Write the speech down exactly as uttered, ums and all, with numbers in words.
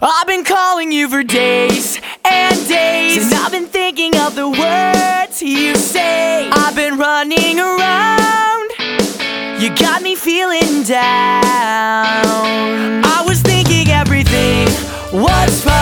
I've been calling you for days and days, and I've been thinking of the words you say. I've been running around, you got me feeling down. I was thinking everything was fine.